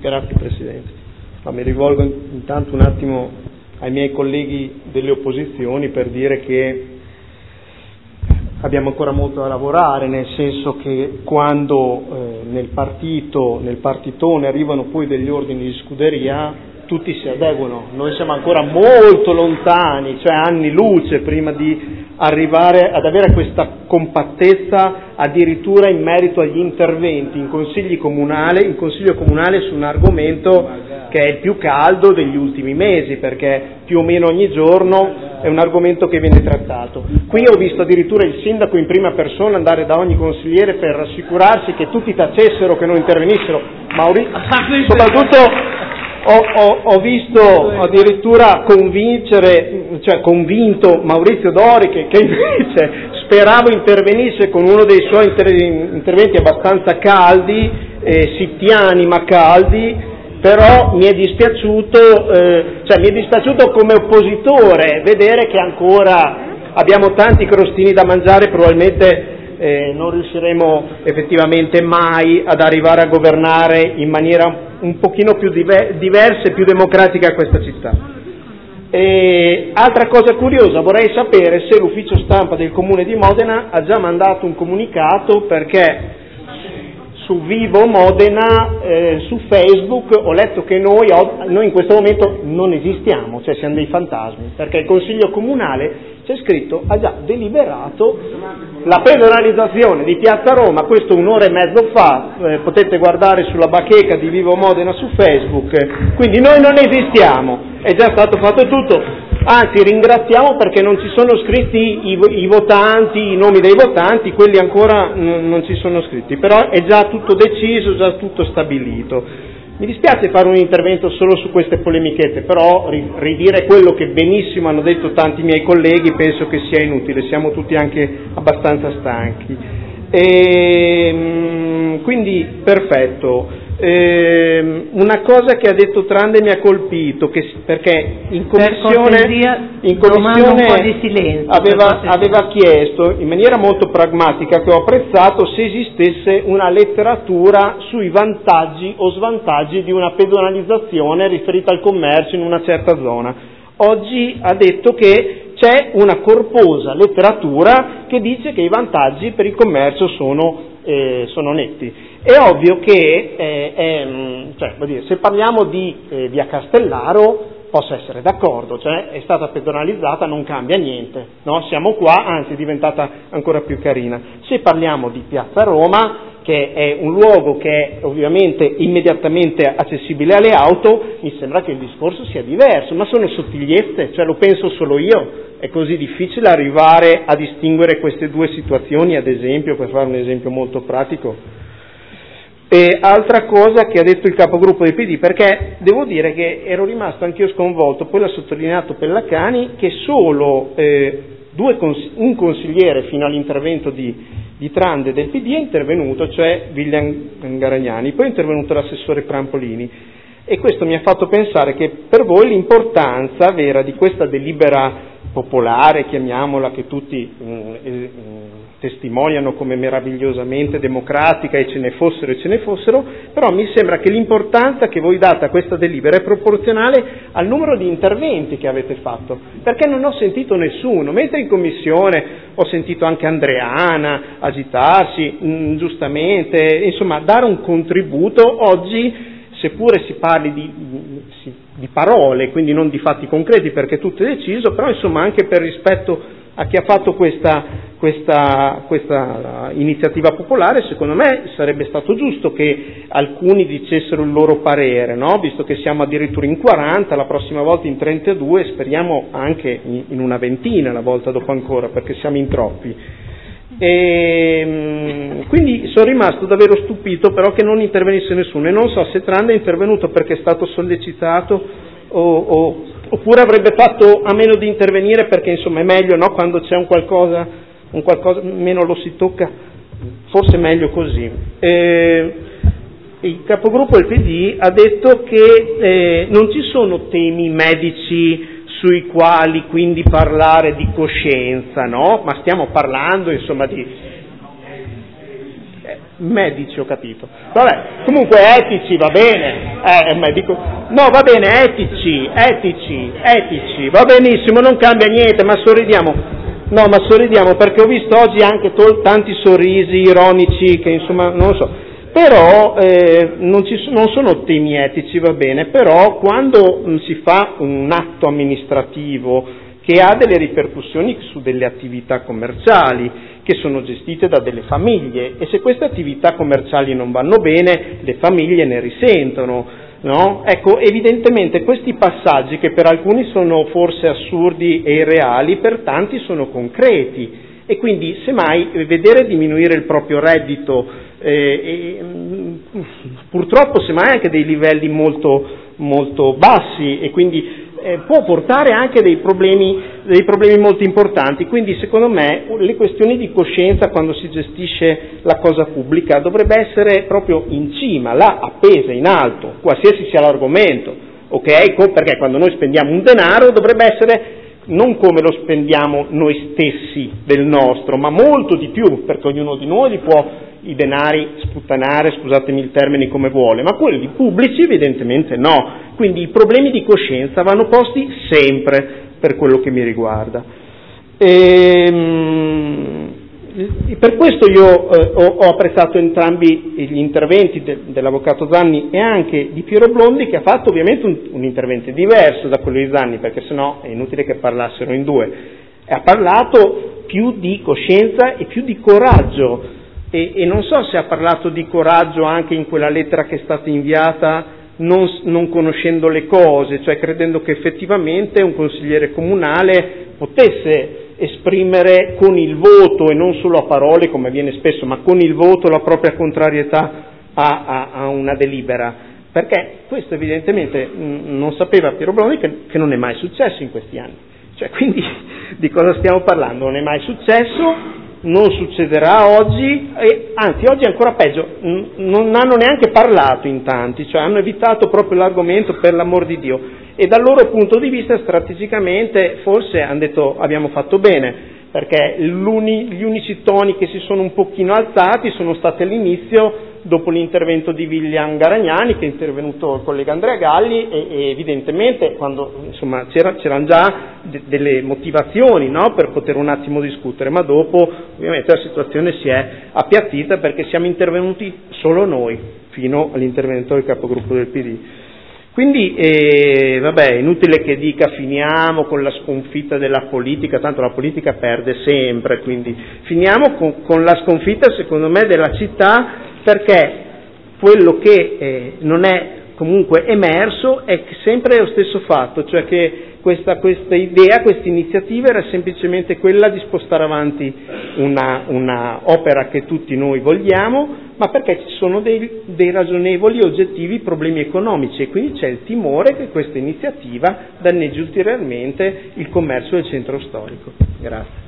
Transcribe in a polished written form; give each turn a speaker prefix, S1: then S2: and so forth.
S1: Grazie Presidente. Mi rivolgo intanto un attimo ai miei colleghi delle opposizioni per dire che abbiamo ancora molto da lavorare, nel senso che quando nel partitone arrivano poi degli ordini di scuderia, tutti si adeguano. Noi siamo ancora molto lontani, cioè anni luce, prima di arrivare ad avere questa compattezza addirittura in merito agli interventi in consiglio comunale su un argomento che è il più caldo degli ultimi mesi, perché più o meno ogni giorno è un argomento che viene trattato. Qui ho visto addirittura il sindaco in prima persona andare da ogni consigliere per rassicurarsi che tutti tacessero, che non intervenissero. Soprattutto ho visto addirittura convinto Maurizio Dori che invece speravo intervenisse con uno dei suoi interventi abbastanza caldi, sittiani ma caldi, però mi è dispiaciuto come oppositore vedere che ancora abbiamo tanti crostini da mangiare, probabilmente non riusciremo effettivamente mai ad arrivare a governare in maniera un pochino più diversa e più democratica questa città. Altra cosa curiosa, vorrei sapere se l'ufficio stampa del Comune di Modena ha già mandato un comunicato, perché su Vivo Modena, su Facebook, ho letto che noi in questo momento non esistiamo, cioè siamo dei fantasmi, perché il Consiglio Comunale, c'è scritto, ha già deliberato la pedonalizzazione di Piazza Roma, questo un'ora e mezzo fa, potete guardare sulla bacheca di Vivo Modena su Facebook, quindi noi non esistiamo, è già stato fatto tutto, anzi ringraziamo perché non ci sono scritti i votanti, i nomi dei votanti, quelli ancora non ci sono scritti, però è già tutto deciso, già tutto stabilito. Mi dispiace fare un intervento solo su queste polemichette, però ridire quello che benissimo hanno detto tanti miei colleghi penso che sia inutile, siamo tutti anche abbastanza stanchi. Quindi perfetto. Una cosa che ha detto Trande mi ha colpito, perché in commissione aveva chiesto in maniera molto pragmatica, che ho apprezzato, se esistesse una letteratura sui vantaggi o svantaggi di una pedonalizzazione riferita al commercio in una certa zona. Oggi ha detto che c'è una corposa letteratura che dice che i vantaggi per il commercio sono netti. È ovvio che se parliamo di via Castellaro posso essere d'accordo, cioè è stata pedonalizzata, non cambia niente, no? Siamo qua, anzi è diventata ancora più carina. Se parliamo di Piazza Roma, che è un luogo che è ovviamente immediatamente accessibile alle auto, mi sembra che il discorso sia diverso, ma sono sottigliezze, cioè lo penso solo io, è così difficile arrivare a distinguere queste due situazioni, ad esempio, per fare un esempio molto pratico. E altra cosa che ha detto il capogruppo del PD, perché devo dire che ero rimasto anch'io sconvolto, poi l'ha sottolineato Pellacani, che solo un consigliere fino all'intervento di Trande del PD è intervenuto, cioè William Garagnani, poi è intervenuto l'assessore Prampolini, e questo mi ha fatto pensare che per voi l'importanza vera di questa delibera popolare, chiamiamola, che tutti testimoniano come meravigliosamente democratica, e ce ne fossero, però mi sembra che l'importanza che voi date a questa delibera è proporzionale al numero di interventi che avete fatto, perché non ho sentito nessuno, mentre in commissione ho sentito anche Andreana agitarsi, giustamente, insomma dare un contributo. Oggi, seppure si parli di parole, quindi non di fatti concreti perché tutto è deciso, però insomma anche per rispetto a chi ha fatto questa iniziativa popolare, secondo me sarebbe stato giusto che alcuni dicessero il loro parere, no? Visto che siamo addirittura in 40, la prossima volta in 32, speriamo anche in una ventina la volta dopo ancora, perché siamo in troppi. E quindi sono rimasto davvero stupito però che non intervenisse nessuno, e non so se Trande è intervenuto perché è stato sollecitato oppure avrebbe fatto a meno di intervenire perché insomma è meglio, no? Quando c'è un qualcosa meno lo si tocca, forse è meglio così. Il capogruppo del PD ha detto che non ci sono temi medici sui quali quindi parlare di coscienza, no? Ma stiamo parlando insomma di medici, ho capito. Vabbè, comunque etici, va bene. No, va bene, etici, va benissimo, non cambia niente, ma sorridiamo. No, ma sorridiamo perché ho visto oggi anche tanti sorrisi ironici che insomma, non lo so. Però non sono temi etici, va bene, però quando si fa un atto amministrativo che ha delle ripercussioni su delle attività commerciali che sono gestite da delle famiglie, e se queste attività commerciali non vanno bene, le famiglie ne risentono, no? Ecco, evidentemente questi passaggi, che per alcuni sono forse assurdi e irreali, per tanti sono concreti, e quindi semmai vedere diminuire il proprio reddito, purtroppo semmai anche dei livelli molto, molto bassi, e quindi può portare anche dei problemi molto importanti. Quindi secondo me le questioni di coscienza, quando si gestisce la cosa pubblica, dovrebbe essere proprio in cima, là appesa in alto, qualsiasi sia l'argomento, ok? Perché quando noi spendiamo un denaro dovrebbe essere non come lo spendiamo noi stessi del nostro, ma molto di più, perché ognuno di noi può i denari sputtanare, scusatemi il termine, come vuole, ma quelli pubblici evidentemente no. Quindi i problemi di coscienza vanno posti sempre, per quello che mi riguarda. Per questo io ho apprezzato entrambi gli interventi dell'avvocato Zanni e anche di Piero Blondi, che ha fatto ovviamente un intervento diverso da quello di Zanni, perché sennò è inutile che parlassero in due. Ha parlato più di coscienza e più di coraggio, e non so se ha parlato di coraggio anche in quella lettera che è stata inviata non conoscendo le cose, cioè credendo che effettivamente un consigliere comunale potesse esprimere con il voto, e non solo a parole come avviene spesso, ma con il voto, la propria contrarietà a una delibera, perché questo evidentemente non sapeva Piero Blondi, che non è mai successo in questi anni. Cioè, quindi di cosa stiamo parlando? Non è mai successo, non succederà oggi, e anzi oggi è ancora peggio, non hanno neanche parlato in tanti, cioè hanno evitato proprio l'argomento, per l'amor di Dio, e dal loro punto di vista strategicamente forse hanno detto abbiamo fatto bene, perché gli unici toni che si sono un pochino alzati sono stati all'inizio, dopo l'intervento di William Garagnani, che è intervenuto il collega Andrea Galli, e evidentemente quando insomma c'erano già delle motivazioni, no, per poter un attimo discutere, ma dopo ovviamente la situazione si è appiattita perché siamo intervenuti solo noi fino all'intervento del capogruppo del PD. Quindi vabbè, è inutile che dica finiamo con la sconfitta della politica, tanto la politica perde sempre, quindi finiamo con la sconfitta, secondo me, della città, perché quello che non è comunque emerso è sempre lo stesso fatto, cioè che questa idea, questa iniziativa era semplicemente quella di spostare avanti una opera che tutti noi vogliamo, ma perché ci sono dei ragionevoli e oggettivi problemi economici, e quindi c'è il timore che questa iniziativa danneggi ulteriormente il commercio del centro storico. Grazie.